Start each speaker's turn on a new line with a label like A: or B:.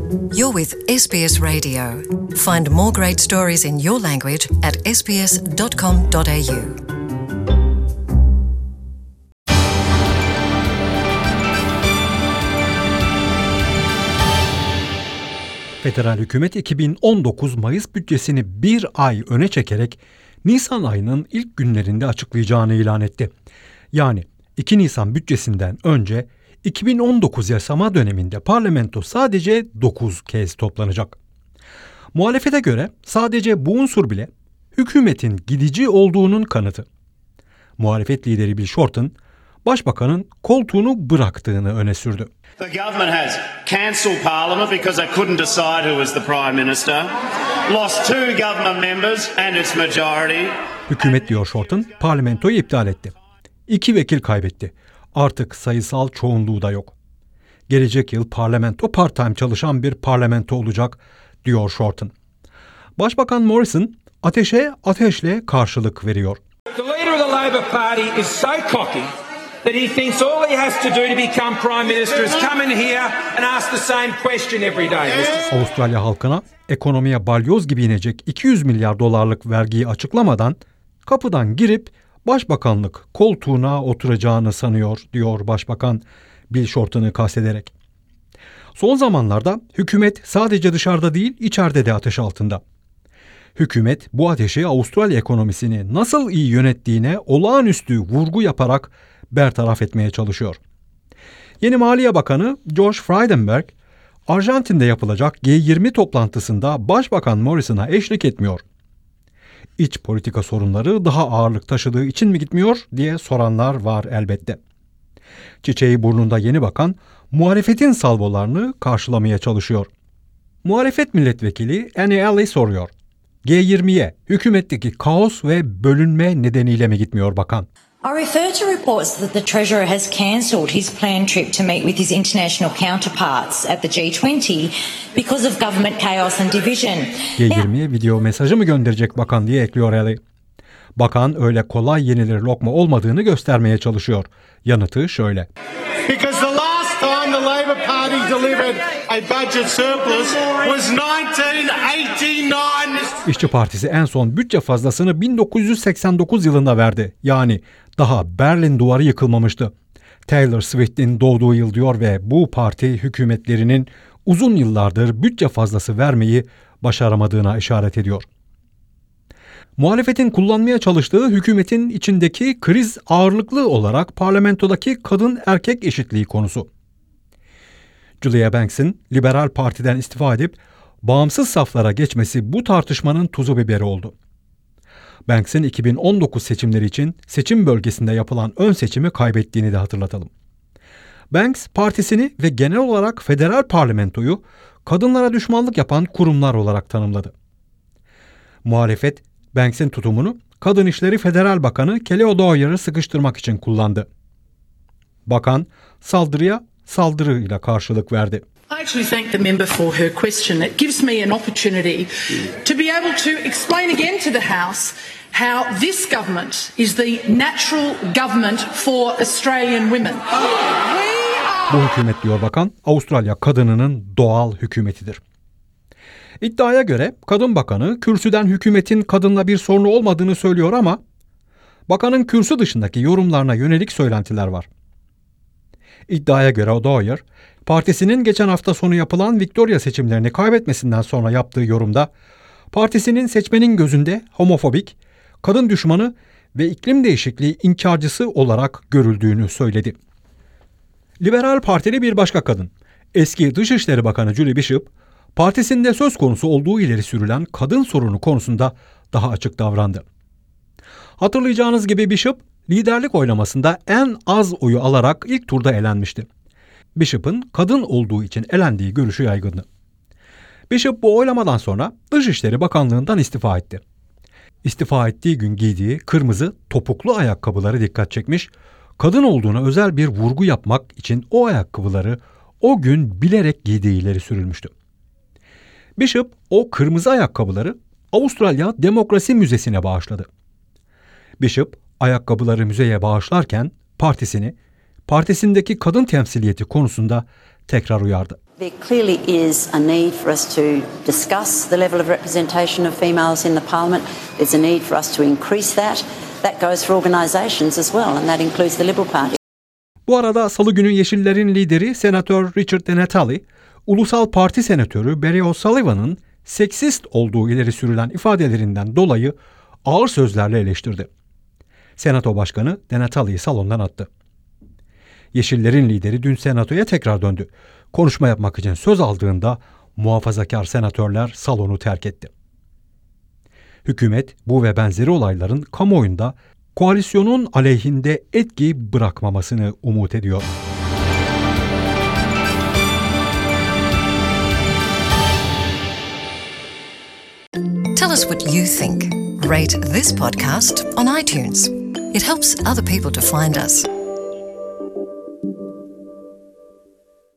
A: You're with SBS Radio. Find more great stories in your language at sbs.com.au.
B: Federal hükümet 2019 Mayıs bütçesini bir ay öne çekerek Nisan ayının ilk günlerinde açıklayacağını ilan etti. Yani 2 Nisan bütçesinden önce 2019 yasama döneminde parlamento sadece 9 kez toplanacak. Muhalefete göre sadece bu unsur bile hükümetin gidici olduğunun kanıtı. Muhalefet lideri Bill Shorten, başbakanın koltuğunu bıraktığını öne sürdü.
C: The government has cancelled Parliament because they couldn't decide who was the Prime Minister, lost 2 government members and its majority.
B: Hükümet, diyor Shorten, parlamentoyu iptal etti. 2 vekil kaybetti. Artık sayısal çoğunluğu da yok. Gelecek yıl parlamento part-time çalışan bir parlamento olacak, diyor Shorten. Başbakan Morrison ateşe ateşle karşılık veriyor.
D: The leader of the Labor Party is so cocky that he thinks all he has to do to become Prime Minister is come in here and ask the same question every day.
B: Avustralya halkına ekonomiye balyoz gibi inecek 200 milyar dolarlık vergiyi açıklamadan kapıdan girip başbakanlık koltuğuna oturacağını sanıyor, diyor Başbakan Bill Shorten'ı kastederek. Son zamanlarda hükümet sadece dışarıda değil, içeride de ateş altında. Hükümet bu ateşi Avustralya ekonomisini nasıl iyi yönettiğine olağanüstü vurgu yaparak bertaraf etmeye çalışıyor. Yeni Maliye Bakanı Josh Frydenberg, Arjantin'de yapılacak G20 toplantısında Başbakan Morrison'a eşlik etmiyor. İç politika sorunları daha ağırlık taşıdığı için mi gitmiyor diye soranlar var elbette. Çiçeği burnunda yeni bakan, muhalefetin salvolarını karşılamaya çalışıyor. Muhalefet milletvekili Annie Alley soruyor. G20'ye hükümetteki kaos ve bölünme nedeniyle mi gitmiyor bakan?
E: I refer to reports that the Treasurer has cancelled his planned trip to meet with his international counterparts at the G20 because of government chaos and division.
B: G20'ye video mesajı mı gönderecek bakan diye ekliyor Alley. Bakan öyle kolay yenilir lokma olmadığını göstermeye çalışıyor. Yanıtı şöyle.
F: Because the last time the Labor Party delivered a budget surplus was 1989.
B: İşçi Partisi en son bütçe fazlasını 1989 yılında verdi. Yani daha Berlin Duvarı yıkılmamıştı. Taylor Swift'in doğduğu yıl diyor ve bu parti hükümetlerinin uzun yıllardır bütçe fazlası vermeyi başaramadığına işaret ediyor. Muhalefetin kullanmaya çalıştığı hükümetin içindeki kriz ağırlıklı olarak parlamentodaki kadın erkek eşitliği konusu. Julia Banks'in Liberal Parti'den istifa edip bağımsız saflara geçmesi bu tartışmanın tuzu biberi oldu. Banks'in 2019 seçimleri için seçim bölgesinde yapılan ön seçimi kaybettiğini de hatırlatalım. Banks, partisini ve genel olarak federal parlamentoyu kadınlara düşmanlık yapan kurumlar olarak tanımladı. Muhalefet, Banks'in tutumunu Kadın İşleri Federal Bakanı Kelly O'Dwyer'ı sıkıştırmak için kullandı. Bakan, saldırıya saldırıyla karşılık verdi.
G: I actually thank the member for her question. It gives me an opportunity to be able to explain again to the House how this government is the natural government for Australian women.
B: Bu hükümet, diyor bakan, Avustralya kadınının doğal hükümetidir. İddiaya göre kadın bakanı kürsüden hükümetin kadınla bir sorunu olmadığını söylüyor ama bakanın kürsü dışındaki yorumlarına yönelik söylentiler var. İddiaya göre O'Dwyer, partisinin geçen hafta sonu yapılan Victoria seçimlerini kaybetmesinden sonra yaptığı yorumda partisinin seçmenin gözünde homofobik, kadın düşmanı ve iklim değişikliği inkarcısı olarak görüldüğünü söyledi. Liberal Partili bir başka kadın, eski Dışişleri Bakanı Julie Bishop, partisinde söz konusu olduğu ileri sürülen kadın sorunu konusunda daha açık davrandı. Hatırlayacağınız gibi Bishop, liderlik oylamasında en az oyu alarak ilk turda elenmişti. Bishop'ın kadın olduğu için elendiği görüşü yaygındı. Bishop bu oylamadan sonra Dışişleri Bakanlığından istifa etti. İstifa ettiği gün giydiği kırmızı topuklu ayakkabıları dikkat çekmiş, kadın olduğuna özel bir vurgu yapmak için o ayakkabıları o gün bilerek giydiği ileri sürülmüştü. Bishop o kırmızı ayakkabıları Avustralya Demokrasi Müzesi'ne bağışladı. Bishop ayakkabıları müzeye bağışlarken partisindeki kadın temsiliyeti konusunda tekrar uyardı.
H: There clearly is a need for us to discuss the level of representation of females in the parliament. There's a need for us to increase that. That goes for organisations as well, and that includes the Liberal Party.
B: Bu arada Salı günü Yeşillerin lideri Senatör Richard DiNatale, Ulusal Parti Senatörü Barry O'Sullivan'ın seksist olduğu ileri sürülen ifadelerinden dolayı ağır sözlerle eleştirdi. Senato Başkanı DiNatale'yi salondan attı. Yeşillerin lideri dün Senato'ya tekrar döndü. Konuşma yapmak için söz aldığında muhafazakar senatörler salonu terk etti. Hükümet bu ve benzeri olayların kamuoyunda koalisyonun aleyhinde etki bırakmamasını umut ediyor.
A: Tell us what you think. Rate this podcast on iTunes. It helps other people to find us.